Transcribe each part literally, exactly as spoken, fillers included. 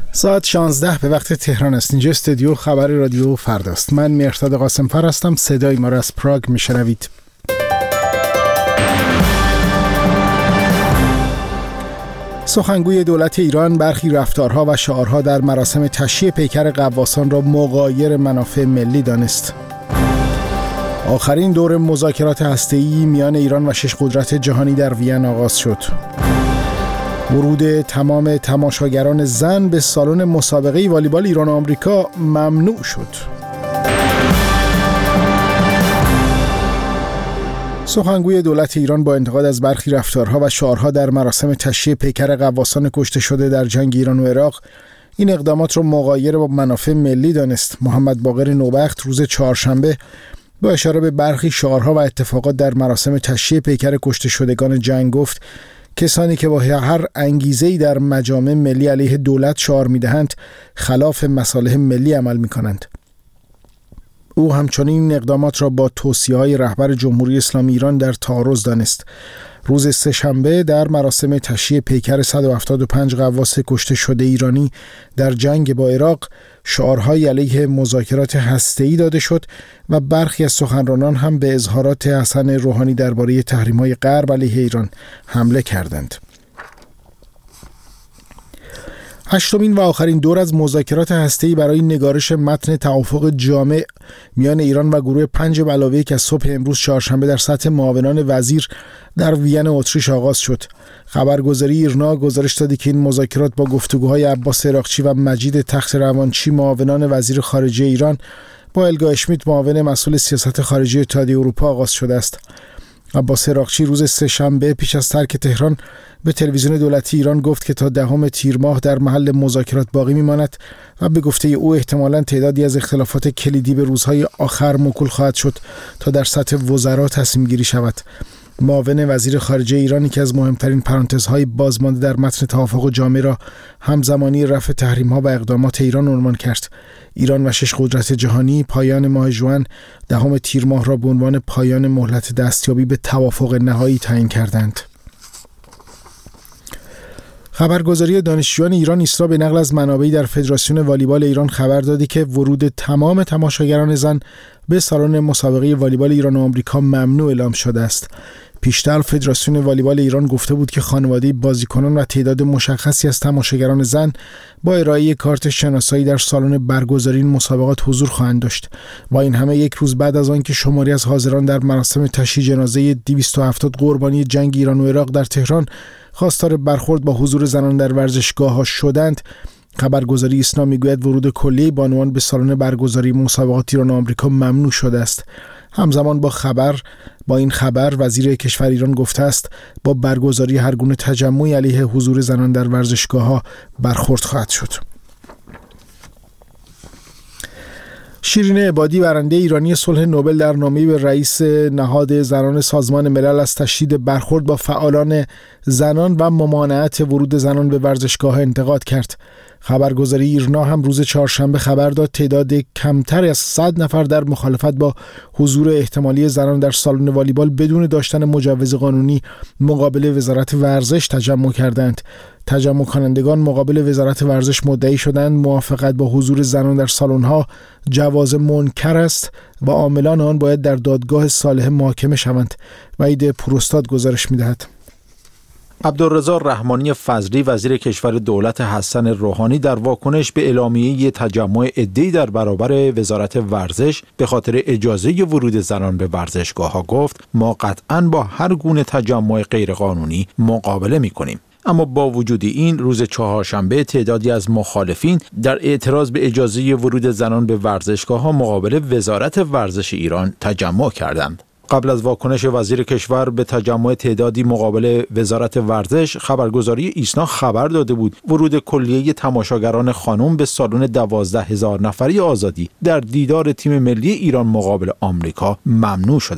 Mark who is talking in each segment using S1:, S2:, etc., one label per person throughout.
S1: ساعت شانزده به وقت تهران است. اینجا استودیو خبر رادیو فرداست. من مهرداد قاسم‌فر هستم. صدای ما را از پراگ میشنوید. سخنگوی دولت ایران برخی رفتارها و شعارها در مراسم تشییع پیکر غواصان را مغایر منافع ملی دانست. آخرین دور مذاکرات هسته‌ای میان ایران و شش قدرت جهانی در وین آغاز شد. ورود تمام تماشاگران زن به سالن مسابقه والیبال ایران و آمریکا ممنوع شد. سخنگوی دولت ایران با انتقاد از برخی رفتارها و شعارها در مراسم تشییع پیکر غواصان کشته شده در جنگ ایران و عراق این اقدامات را مغایر با منافع ملی دانست. محمد باقر نوبخت روز چهارشنبه با اشاره به برخی شعارها و اتفاقات در مراسم تشییع پیکر کشته شدگان جنگ گفت کسانی که با هر انگیزه‌ای در مجامع ملی علیه دولت شعار می‌دهند خلاف مصالح ملی عمل می‌کنند. او همچنین این اقدامات را با توصیه‌های رهبر جمهوری اسلامی ایران در تعارض دانست. روز سه‌شنبه در مراسم تشییع پیکر صد و هفتاد و پنج غواص کشته شده ایرانی در جنگ با عراق شعارهای علیه مذاکرات هسته‌ای داده شد و برخی از سخنرانان هم به اظهارات حسن روحانی درباره تحریم‌های غرب علیه ایران حمله کردند. هشتمین و آخرین دور از مذاکرات هسته‌ای برای نگارش متن توافق جامع میان ایران و گروه پنج به علاوه یک از صبح امروز چهارشنبه در سطح معاونان وزیر در وین اتریش آغاز شد. خبرگزاری ایرنا گزارش داده که این مذاکرات با گفتگوهای عباس عراقچی و مجید تخت روانچی معاونان وزیر خارجه ایران با الگا اشمیت معاون مسئول سیاست خارجی اتحادیه اروپا آغاز شده است. عباس عراقچی روز سه‌شنبه پیش از ترک تهران به تلویزیون دولتی ایران گفت که تا دهم تیر ماه در محل مذاکرات باقی میماند و به گفته او احتمالاً تعدادی از اختلافات کلیدی به روزهای آخر موکول خواهد شد تا در سطح وزرا تصمیم گیری شود. معاون وزیر خارجه ایرانی که از مهمترین پرانتزهای بازمانده در متن توافق جامع را همزمانی رفع تحریم‌ها و اقدامات ایران عنوان کرد. ایران و شش قدرت جهانی پایان ماه ژوئن دهم تیر ماه را به عنوان پایان مهلت دستیابی به توافق نهایی تعیین کردند. خبرگزاری دانشجویان ایران ایسرا به نقل از منابعی در فدراسیون والیبال ایران خبر داده که ورود تمام تماشاگران زن به سالن مسابقه والیبال ایران و آمریکا ممنوع اعلام شده است. پیشتر فدراسیون والیبال ایران گفته بود که خانواده بازیکنان و تعداد مشخصی از تماشاگران زن با ارائه کارت شناسایی در سالن برگزاری این مسابقات حضور خواهند داشت. با این همه یک روز بعد از آن که شماری از حاضران در مراسم تشییع جنازه دویست و هفتاد قربانی جنگ ایران و عراق در تهران خواستار برخورد با حضور زنان در ورزشگاه‌ها شدند، خبرگزاری ایسنا میگوید ورود کلی بانوان به سالن برگزاری مسابقات ایران و آمریکا ممنوع شده است. همزمان با خبر با این خبر وزیر کشور ایران گفته است با برگزاری هر گونه تجمعی علیه حضور زنان در ورزشگاه‌ها برخورد خواهد شد. شیرین عبادی برنده ایرانی صلح نوبل در نامه‌ای به رئیس نهاد زنان سازمان ملل از تشدید برخورد با فعالان زنان و ممانعت ورود زنان به ورزشگاه انتقاد کرد. خبرگزاری ایرنا هم روز چهارشنبه خبر داد تعداد کمتر از صد نفر در مخالفت با حضور احتمالی زنان در سالن والیبال بدون داشتن مجوز قانونی مقابل وزارت ورزش تجمع کردند. تجمع کنندگان مقابل وزارت ورزش مدعی شدند موافقت با حضور زنان در سالن‌ها جواز منکر است و عاملان آن باید در دادگاه صالح محاکمه شوند. وحید پوراستاد گزارش می‌دهد.
S2: عبدالرضا رحمانی فضلی وزیر کشور دولت حسن روحانی در واکنش به اعلامیه تجمع عده‌ای در برابر وزارت ورزش به خاطر اجازه ورود زنان به ورزشگاه‌ها گفت ما قطعاً با هر گونه تجمع غیرقانونی مقابله می‌کنیم. اما با وجود این روز چهارشنبه تعدادی از مخالفین در اعتراض به اجازه ورود زنان به ورزشگاه‌ها مقابل وزارت ورزش ایران تجمع کردند. قبل از واکنش وزیر کشور به تجمع تعدادی مقابل وزارت ورزش، خبرگزاری ایسنا خبر داده بود ورود کلیه تماشاگران خانم به سالن دوازده هزار نفری آزادی در دیدار تیم ملی ایران مقابل آمریکا ممنوع شده است.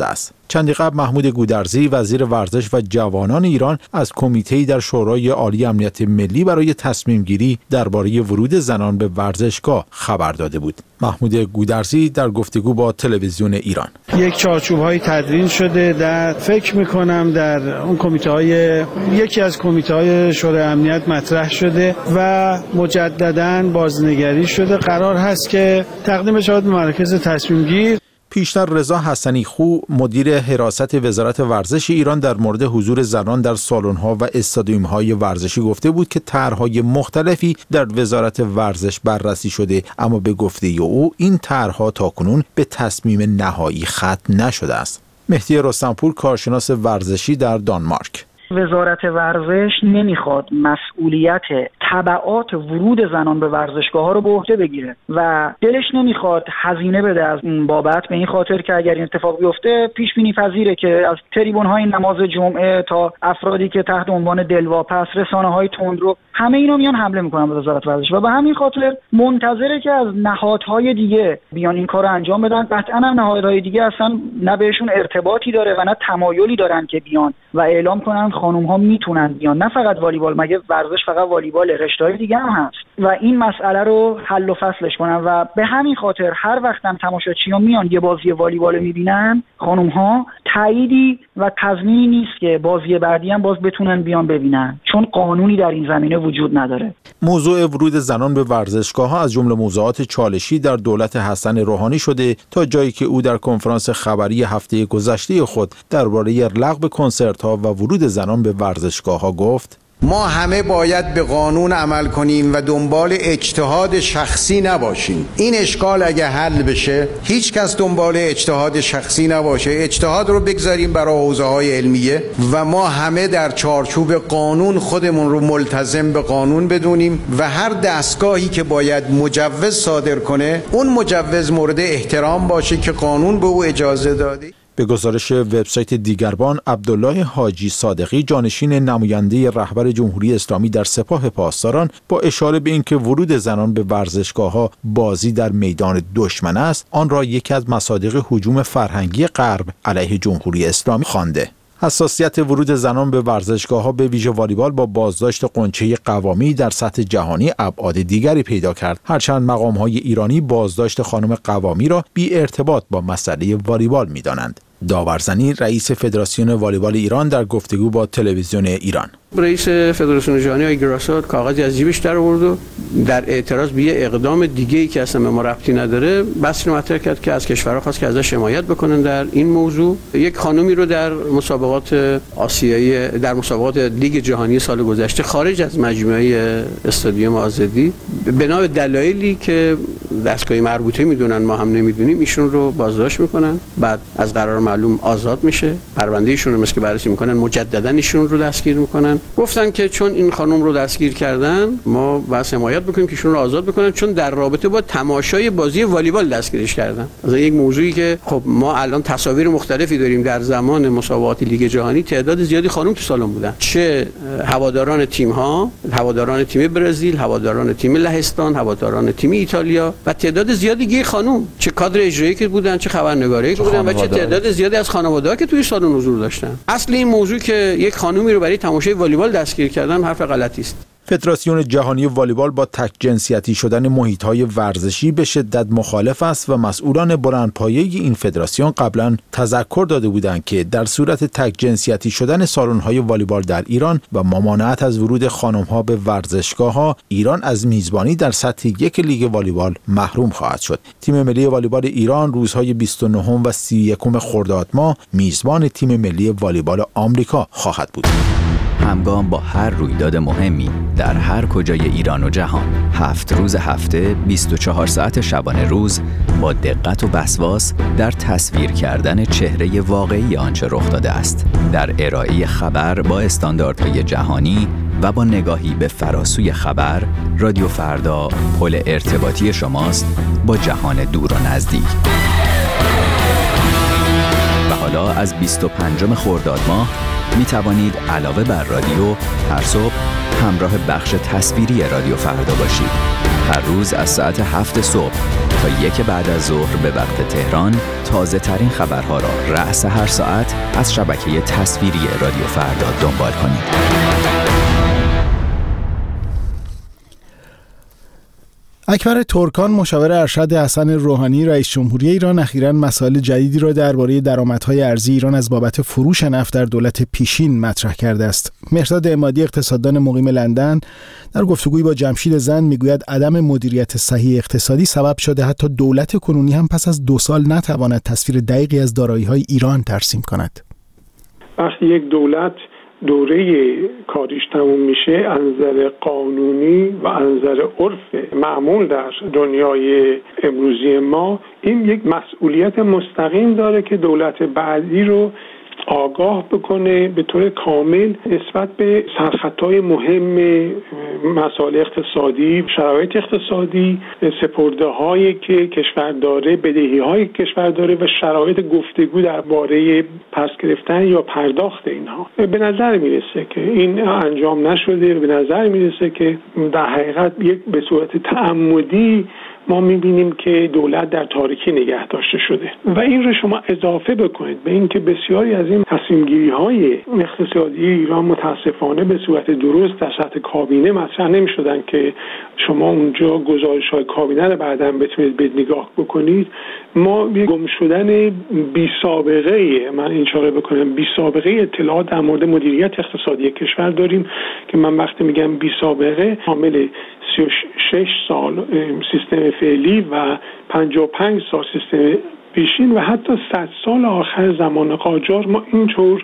S2: چندی قبل محمود گودرزی وزیر ورزش و جوانان ایران از کمیته‌ای در شورای عالی امنیت ملی برای تصمیم گیری درباره ورود زنان به ورزشگاه خبر داده بود. محمود گودرزی در گفتگو با تلویزیون ایران:
S3: یک چارچوب‌های تدوین شده در فکر می‌کنم در اون کمیته‌های یکی از کمیته‌های شورای امنیت مطرح شده و مجدداً بازنگری شده. قرار هست که تقدیم بشود به مرکز تصمیم گیر.
S2: پیشتر رضا حسنی خو مدیر حراست وزارت ورزش ایران در مورد حضور زنان در سالن‌ها و استادیوم‌های ورزشی گفته بود که طرح‌های مختلفی در وزارت ورزش بررسی شده، اما به گفته او این طرح‌ها تاکنون به تصمیم نهایی ختم نشده است. مهدی رستمپور کارشناس ورزشی در دانمارک:
S4: وزارت ورزش نمیخواد مسئولیت تبعات ورود زنان به ورزشگاه ها رو به عهده بگیره و دلش نمیخواد هزینه بده از این بابت، به این خاطر که اگر این اتفاق بیفته پیش بینی پذیره که از تریبون های نماز جمعه تا افرادی که تحت عنوان دلواپس، رسانه های تندرو، همه اینا میان حمله میکنن به وزارت ورزش و به همین خاطر منتظره که از نهادهای دیگه بیان این کارو انجام بدن. قطعا هم نهادهای دیگه اصلا نه بهشون ارتباطی داره و نه تمایلی دارن که بیان و اعلام کنن خانم ها میتونن بیان. نه فقط والیبال، مگه ورزش فقط والیبال، رشته‌های دیگه هم هست و این مسئله رو حل و فصلش کنن و به همین خاطر هر وقت هم تماشاچیان میان یه بازی والیبال میبینن، خانم ها تاییدی و تضمینی نیست که بازی بعدی هم باز بتونن بیان ببینن، چون قانونی در این زمینه وجود نداره.
S2: موضوع ورود زنان به ورزشگاه‌ها از جمله موضوعات چالشی در دولت حسن روحانی شده تا جایی که او در کنفرانس خبری هفته گذشته خود درباره لغو کنسرت‌ها و ورود زنان به ورزشگاه‌ها گفت:
S5: ما همه باید به قانون عمل کنیم و دنبال اجتهاد شخصی نباشیم. این اشکال اگه حل بشه، هیچ کس دنبال اجتهاد شخصی نباشه، اجتهاد رو بگذاریم برای حوزه‌های علمیه و ما همه در چارچوب قانون خودمون رو ملتزم به قانون بدونیم و هر دستگاهی که باید مجوز صادر کنه، اون مجوز مورد احترام باشه که قانون به او اجازه داده.
S2: به گزارش وبسایت دیگربان، عبدالله حاجی صادقی جانشین نماینده رهبر جمهوری اسلامی در سپاه پاسداران با اشاره به اینکه ورود زنان به ورزشگاه‌ها بازی در میدان دشمن است، آن را یکی از مصادیق هجوم فرهنگی غرب علیه جمهوری اسلامی خوانده. حساسیت ورود زنان به ورزشگاه‌ها به ویژه والیبال با بازداشت غنچه قوامی در سطح جهانی ابعاد دیگری پیدا کرد، هرچند مقام‌های ایرانی بازداشت خانم قوامی را بی ارتباط با مسئله والیبال می‌دانند. داورزنی رئیس فدراسیون والیبال ایران در گفتگو با تلویزیون ایران:
S6: رئیس فدراسیون جهانی آقای گراسات کاغذی از جیبش در آورد و در اعتراض به یه اقدام دیگه‌ای که اصلا به ما ربطی نداره بحثی رو مطرح کرد که از کشورها خواست که ازش حمایت بکنن در این موضوع. یک خانومی رو در مسابقات آسیایی، در مسابقات لیگ جهانی سال گذشته خارج از مجموعه استادیوم آزادی بنا به دلایلی که دستگاه مربوطه میدونن ما هم نمیدونیم ایشون رو بازداشت میکنن، بعد از قرار معلوم آزاد میشه، پرونده ایشون رو مثل که بررسی میکنن، مجددا ایشون رو دستگیر میکنن. گفتن که چون این خانم رو دستگیر کردن ما بس حمایت بکنیم که ایشون رو آزاد بکنن، چون در رابطه با تماشای بازی والیبال دستگیرش کردن. از یک موضوعی که خب ما الان تصاویر مختلفی داریم، در زمان مسابقات لیگ جهانی تعداد زیادی خانم تو سالن بودن، چه هواداران تیم ها، هواداران تیم برزیل، هواداران تیم لهستان، هواداران تیم ایتالیا و تعداد زیادی دیگه خانم، چه کادر اجرایی که بودن، چه خبرنگاری که بودن و چه تعداد زیادی از خانواده‌ها که توی سالن حضور داشتن. اصل این موضوع که یک خانومی رو برای تماشای والیبال دستگیر کردن حرف غلطی است.
S2: فدراسیون جهانی والیبال با تک جنسیتی شدن محیط‌های ورزشی به شدت مخالف است و مسئولان بلندپایه این فدراسیون قبلا تذکر داده بودند که در صورت تک جنسیتی شدن سالن‌های والیبال در ایران و ممانعت از ورود خانم‌ها به ورزشگاه‌ها، ایران از میزبانی در سطح یک لیگ والیبال محروم خواهد شد. تیم ملی والیبال ایران روزهای بیست و نه و سی و یک خرداد ماه میزبان تیم ملی والیبال آمریکا خواهد بود.
S7: همگام با هر رویداد مهمی در هر کجای ایران و جهان، هفت روز هفته، بیست و چهار ساعت شبانه روز، با دقت و وسواس در تصویر کردن چهره واقعی آنچه رخ داده است، در ارائه خبر با استانداردهای جهانی و با نگاهی به فراسوی خبر، رادیو فردا پل ارتباطی شماست با جهان دور و نزدیک. و حالا از بیست و پنجم خرداد ماه می توانید علاوه بر رادیو هر صبح همراه بخش تصویری رادیو فردا باشید. هر روز از ساعت هفت صبح تا یک بعد از ظهر به وقت تهران تازه ترین خبرها را رأس هر ساعت از شبکه تصویری رادیو فردا دنبال کنید.
S1: اکبر ترکان مشاور ارشد حسن روحانی رئیس جمهوری ایران اخیراً مسائل جدیدی را درباره درآمدهای ارزی ایران از بابت فروش نفت در دولت پیشین مطرح کرده است. مهرداد عمادی اقتصاددان مقیم لندن در گفتگویی با جمشید زند میگوید عدم مدیریت صحیح اقتصادی سبب شده حتی دولت کنونی هم پس از دو سال نتواند تصویر دقیقی از دارایی‌های ایران ترسیم کند.
S8: وقتی یک دولت دوره کاریش تموم میشه از نظر قانونی و از نظر عرف معمول در دنیای امروزی ما، این یک مسئولیت مستقیم داره که دولت بعدی رو آگاه بکنه به طور کامل نسبت به سرخطهای مهم مسائل اقتصادی، شرایط اقتصادی، سپرده هایی که کشور داره، بدهی هایی که کشور داره و شرایط گفتگو درباره پس گرفتن یا پرداخت اینها. به نظر میرسه که این انجام نشده، به نظر میرسه که در حقیقت یک به صورت تعمدی ما میبینیم که دولت در تاریکی نگه داشته شده و این رو شما اضافه بکنید به اینکه بسیاری از این تصمیم‌گیری های اقتصادی ایران متاسفانه به صورت درست در سطح کابینه مطرح نمی‌شدن که شما اونجا گزارش‌های کابینه رو بعداً بتونید به نگاه بکنید. ما گم شدن بی سابقه، من این اشاره بکنم، بی سابقه اطلاعات در مورد مدیریت اقتصادی کشور داریم که من وقتی میگم بی سابقه حامل سی و شش سال سیستم فعلی و پنجاه و پنج سال سیستم پیشین و حتی صد سال آخر زمان قاجار ما اینطور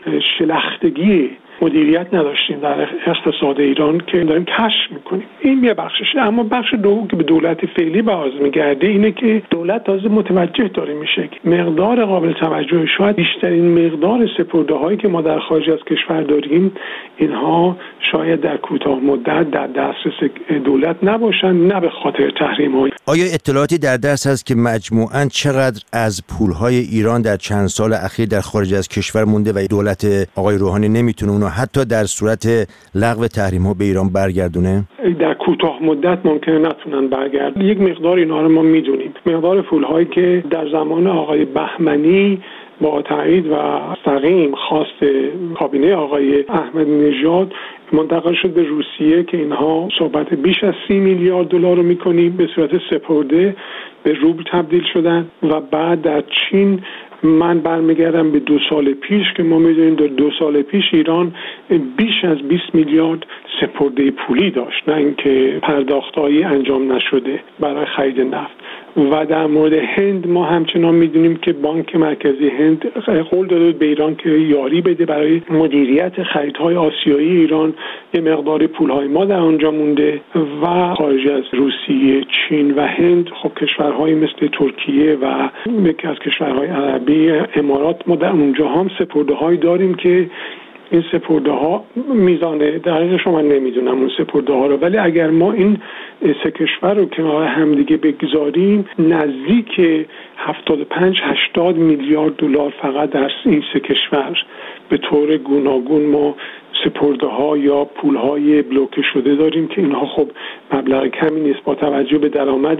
S8: شلختگی مدیریت نداشتیم در اقتصاد ایران که داریم کشف میکنیم. این یه بخششه. اما بخش دوم که به دولت فعلی باز میگرده اینه که دولت تازه متوجه داره میشه که مقدار قابل توجه، شاید بیشترین مقدار سپرده هایی که ما در خارج از کشور داریم، اینها شاید در کوتاه مدت در دسترس دولت نباشن، نه به خاطر تحریم های.
S9: آیا اطلاعاتی در دست هست که مجموعاً چقدر از پولهای ایران در چند سال اخیر در خارج از کشور مونده و دولت آقای روحانی نمیتونه اونو حتی در صورت لغو تحریم ها به ایران برگردونه؟ در
S8: کوتاه مدت ممکنه نتونن برگردن. یک مقدار اینا رو ما میدونیم. مقدار پولهایی که در زمان آقای بهمنی با تایید و مستقیم خواست کابینه آقای احمدی نژاد منتقل شد به روسیه که اینها صحبت بیش از سی میلیارد دلار رو میکنیم به صورت سپرده به روبل تبدیل شدن و بعد در چین من برمیگردم به دو سال پیش که ما میدونیم در دو سال پیش ایران بیش از بیست میلیارد سپرده پولی داشت، نه اینکه پرداختایی انجام نشده برای خرید نفت. و در مورد هند ما همچنان میدونیم که بانک مرکزی هند قول داده به ایران که یاری بده برای مدیریت خریدهای آسیایی ایران. یه مقدار پولهای ما در آنجا مونده و خارج از روسیه، چین و هند، خب کشورهای مثل ترکیه و یکی از کشورهای عربی امارات، ما در اونجا هم سپرده هایی داریم که این سپرده ها میزان دقیق شما نمیدونم اون سپرده ها رو، ولی اگر ما این سه کشور رو کنار همدیگه بگذاریم نزدیک هفتاد و پنج هشتاد میلیارد دلار فقط در این سه کشور به طور گوناگون ما سپرده ها یا پول های بلوکه شده داریم که اینها خب مبلغ کمی نیست با توجه به درآمد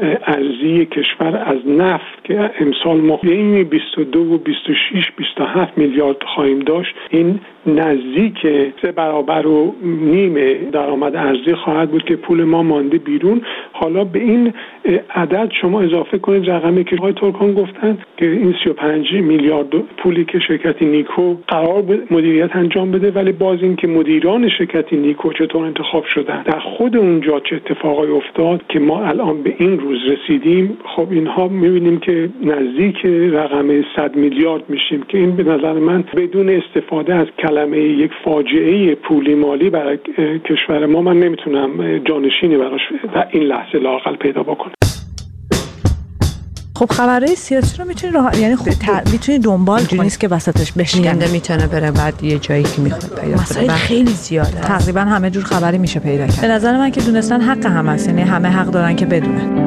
S8: ارزی کشور از نفت که امسال ما بین بیست و دو و بیست و شش بیست و هفت میلیارد خواهیم داشت. این نزدیک سه برابر و نیم درآمد ارزی خواهد بود که پول ما مانده بیرون. حالا به این عدد شما اضافه کنید رقمی که آقای ترکان گفتن که این سی و پنج میلیارد پولی که شرکت نیکو قرار بود مدیریت انجام بده، ولی باز این که مدیران شرکت نیکو چطور انتخاب شدن، در خود اونجا چه اتفاقی افتاد که ما الان به این روز رسیدیم، خب اینها می‌بینیم که نزدیک رقم صد میلیارد میشیم که این به نظر من بدون استفاده از کلمه یک فاجعه پولی مالی برای کشور ما من نمیتونم جانشینی براش در این لحظه لااقل پیدا بکنم.
S10: خب خبرهای سیاسی رو میتونی راه یعنی خب ت... میتونی دنبال کنی، نیست که وسطش بشکنه،
S11: میتونه بره بعد یه جایی که میخواد پیدا
S10: کنه. خیلی زیاده، تقریبا همه جور خبری میشه پیدا کرد. به نظر من که دونستن حق هم هست، یعنی همه حق دارن که بدونن.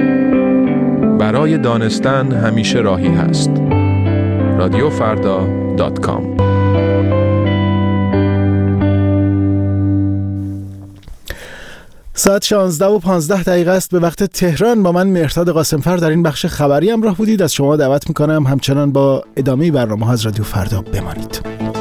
S12: برای دانستن همیشه راهی هست. رادیو فردا دات کام.
S1: ساعت شانزده و پانزده دقیقه است به وقت تهران. با من مهرداد قاسمفر در این بخش خبری همراه بودید. از شما دعوت میکنم همچنان با ادامه برنامه ها از رادیو فردا بمانید.